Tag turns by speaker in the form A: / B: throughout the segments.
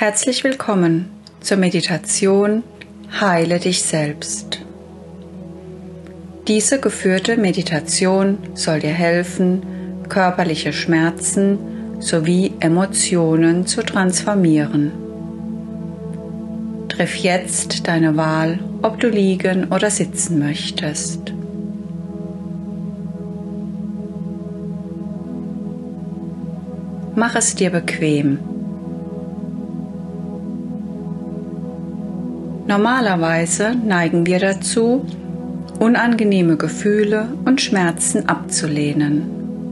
A: Herzlich willkommen zur Meditation Heile dich selbst. Diese geführte Meditation soll dir helfen, körperliche Schmerzen sowie Emotionen zu transformieren. Triff jetzt deine Wahl, ob du liegen oder sitzen möchtest. Mach es dir bequem. Normalerweise neigen wir dazu, unangenehme Gefühle und Schmerzen abzulehnen.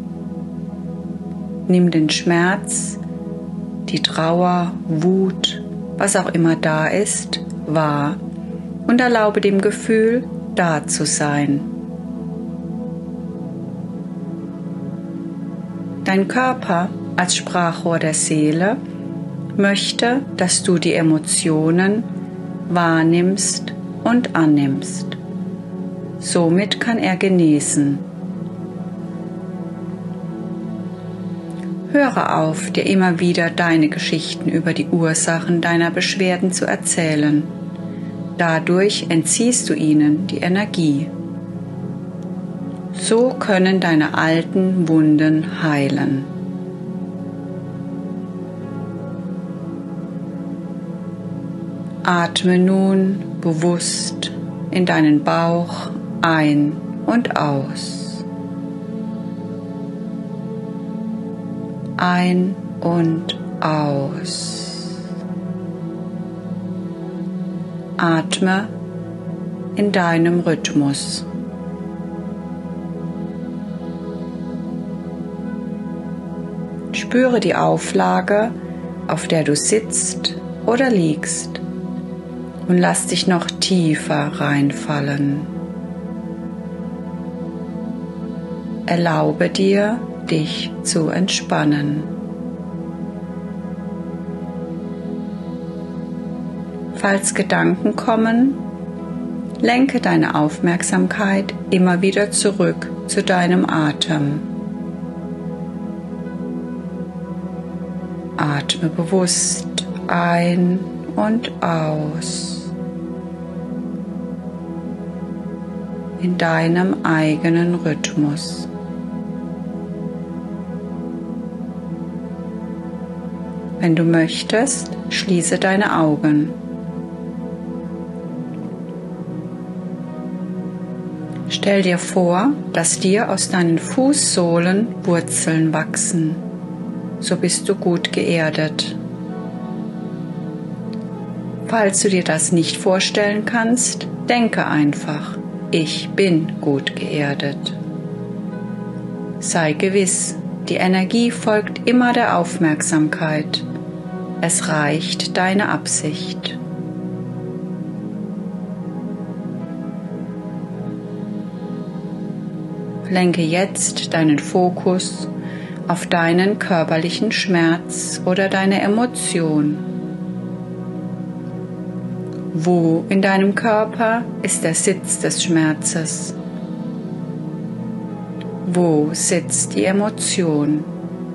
A: Nimm den Schmerz, die Trauer, Wut, was auch immer da ist, wahr und erlaube dem Gefühl, da zu sein. Dein Körper als Sprachrohr der Seele möchte, dass du die Emotionen wahrnimmst und annimmst. Somit kann er genesen. Höre auf, dir immer wieder deine Geschichten über die Ursachen deiner Beschwerden zu erzählen. Dadurch entziehst du ihnen die Energie. So können deine alten Wunden heilen. Atme nun bewusst in deinen Bauch ein und aus. Ein und aus. Atme in deinem Rhythmus. Spüre die Auflage, auf der du sitzt oder liegst, und lass dich noch tiefer reinfallen. Erlaube dir, dich zu entspannen. Falls Gedanken kommen, lenke deine Aufmerksamkeit immer wieder zurück zu deinem Atem. Atme bewusst ein und aus. In deinem eigenen Rhythmus. Wenn du möchtest, schließe deine Augen. Stell dir vor, dass dir aus deinen Fußsohlen Wurzeln wachsen. So bist du gut geerdet. Falls du dir das nicht vorstellen kannst, denke einfach: Ich bin gut geerdet. Sei gewiss, die Energie folgt immer der Aufmerksamkeit. Es reicht deine Absicht. Lenke jetzt deinen Fokus auf deinen körperlichen Schmerz oder deine Emotion. Wo in deinem Körper ist der Sitz des Schmerzes? Wo sitzt die Emotion?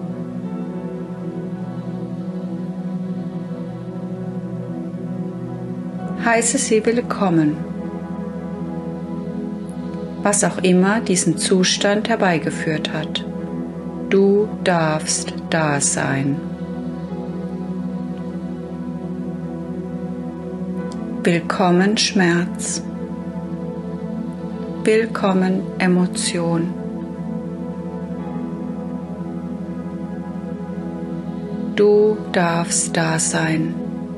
A: Heiße sie willkommen. Was auch immer diesen Zustand herbeigeführt hat, du darfst da sein. Willkommen Schmerz. Willkommen Emotion. Du darfst da sein.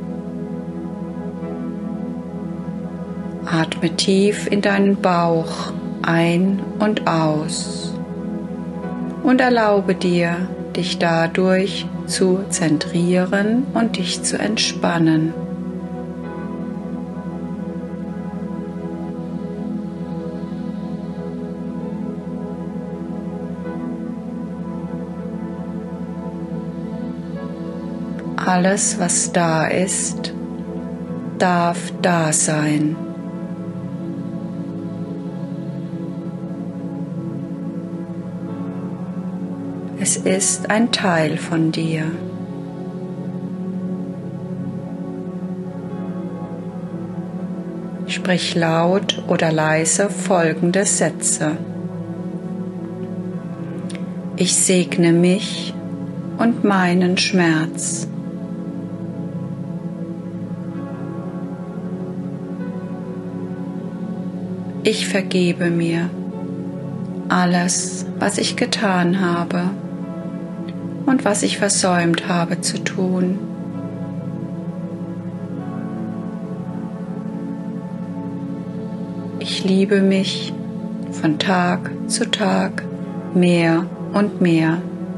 A: Atme tief in deinen Bauch ein und aus und erlaube dir, dich dadurch zu zentrieren und dich zu entspannen. Alles, was da ist, darf da sein. Es ist ein Teil von dir. Sprich laut oder leise folgende Sätze. Ich segne mich und meinen Schmerz. Ich vergebe mir alles, was ich getan habe und was ich versäumt habe zu tun. Ich liebe mich von Tag zu Tag mehr und mehr.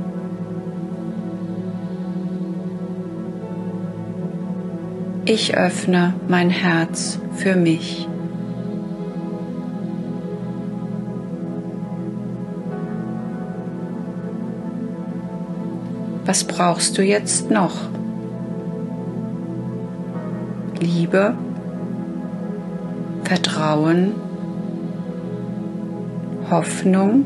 A: Ich öffne mein Herz für mich. Was brauchst du jetzt noch? Liebe, Vertrauen, Hoffnung,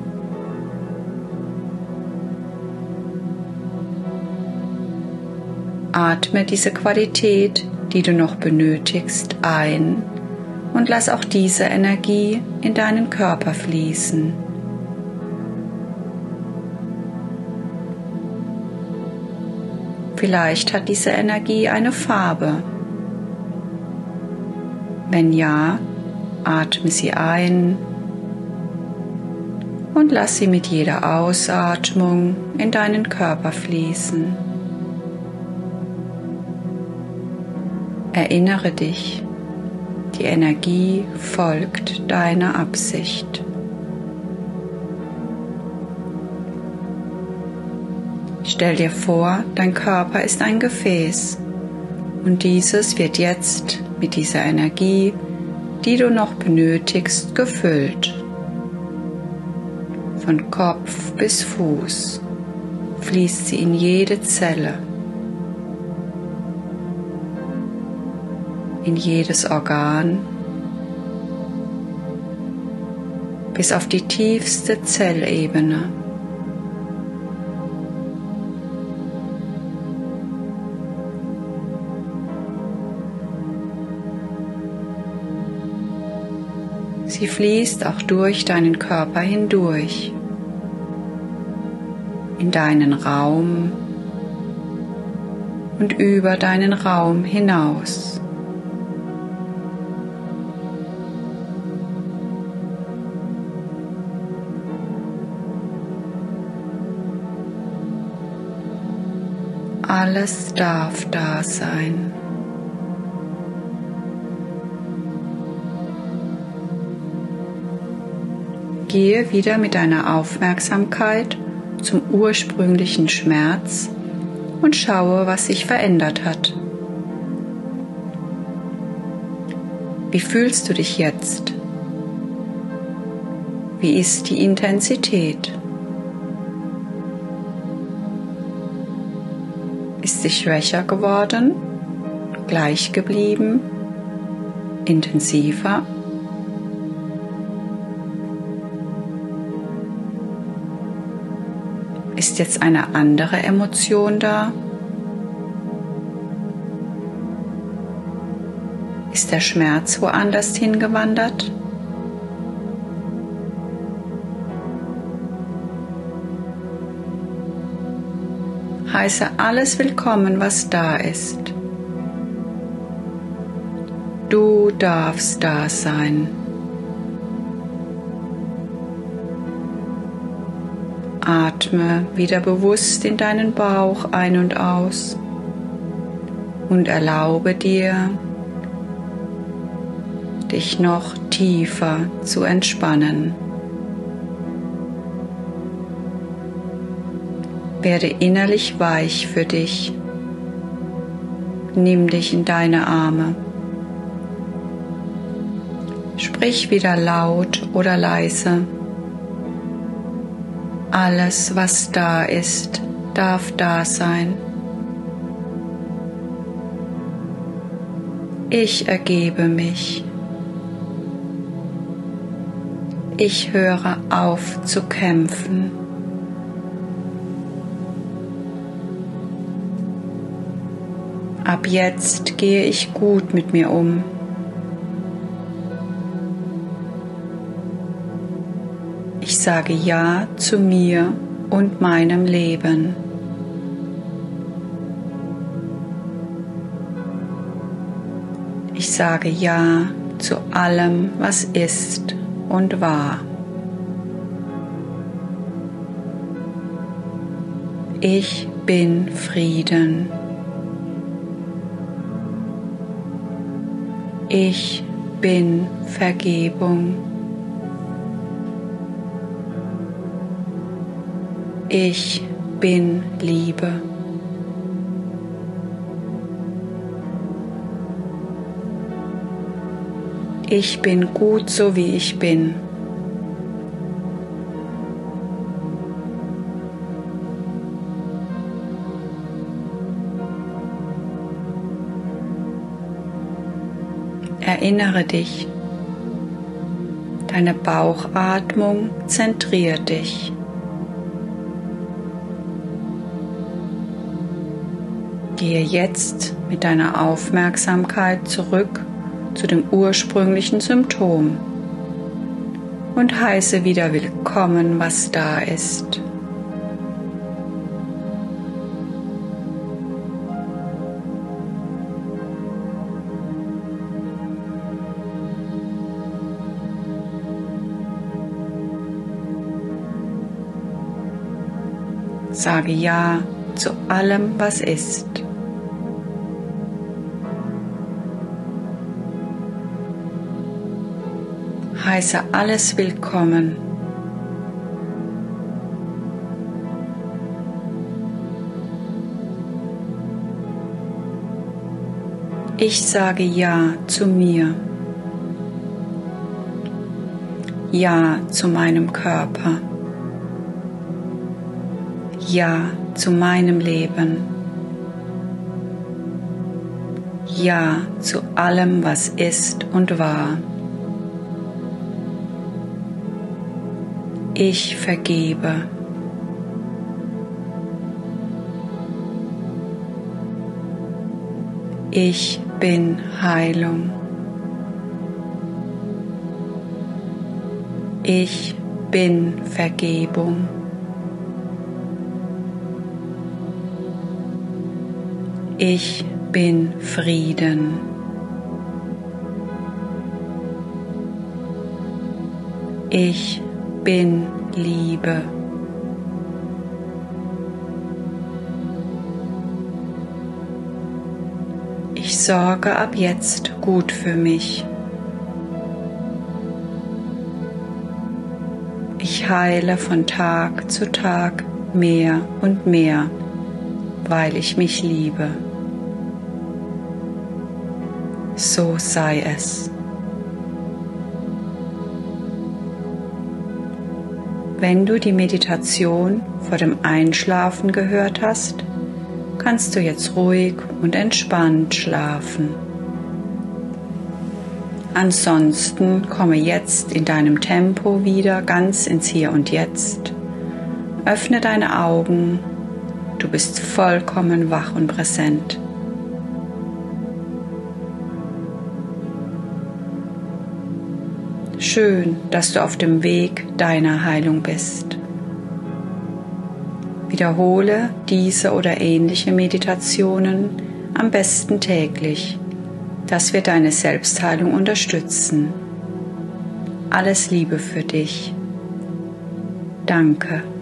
A: atme diese Qualität, die du noch benötigst, ein und lass auch diese Energie in deinen Körper fließen. Vielleicht hat diese Energie eine Farbe. Wenn ja, atme sie ein und lass sie mit jeder Ausatmung in deinen Körper fließen. Erinnere dich, die Energie folgt deiner Absicht. Stell dir vor, dein Körper ist ein Gefäß und dieses wird jetzt mit dieser Energie, die du noch benötigst, gefüllt. Von Kopf bis Fuß fließt sie in jede Zelle, in jedes Organ, bis auf die tiefste Zellebene. Sie fließt auch durch deinen Körper hindurch, in deinen Raum und über deinen Raum hinaus. Alles darf da sein. Gehe wieder mit deiner Aufmerksamkeit zum ursprünglichen Schmerz und schaue, was sich verändert hat. Wie fühlst du dich jetzt? Wie ist die Intensität? Ist sie schwächer geworden, gleich geblieben, intensiver? Ist jetzt eine andere Emotion da? Ist der Schmerz woanders hingewandert? Heiße alles willkommen, was da ist. Du darfst da sein. Atme wieder bewusst in deinen Bauch ein und aus und erlaube dir, dich noch tiefer zu entspannen. Werde innerlich weich für dich. Nimm dich in deine Arme. Sprich wieder laut oder leise. Alles, was da ist, darf da sein. Ich ergebe mich. Ich höre auf zu kämpfen. Ab jetzt gehe ich gut mit mir um. sage Ja zu mir und meinem Leben. Ich sage Ja zu allem, was ist und war. Ich bin Frieden. Ich bin Vergebung. Ich bin Liebe. Ich bin gut so wie ich bin. Erinnere dich, deine Bauchatmung zentriert dich. Gehe jetzt mit deiner Aufmerksamkeit zurück zu dem ursprünglichen Symptom und heiße wieder willkommen, was da ist. Sage Ja zu allem, was ist. Heiße alles willkommen. Ich sage Ja zu mir. Ja zu meinem Körper. Ja zu meinem Leben. Ja zu allem, was ist und war. Ich vergebe. Ich bin Heilung. Ich bin Vergebung. Ich bin Frieden. Ich bin Liebe. Ich sorge ab jetzt gut für mich. Ich heile von Tag zu Tag mehr und mehr, weil ich mich liebe. So sei es. Wenn du die Meditation vor dem Einschlafen gehört hast, kannst du jetzt ruhig und entspannt schlafen. Ansonsten komme jetzt in deinem Tempo wieder ganz ins Hier und Jetzt. Öffne deine Augen, du bist vollkommen wach und präsent. Schön, dass du auf dem Weg deiner Heilung bist. Wiederhole diese oder ähnliche Meditationen am besten täglich. Das wird deine Selbstheilung unterstützen. Alles Liebe für dich. Danke.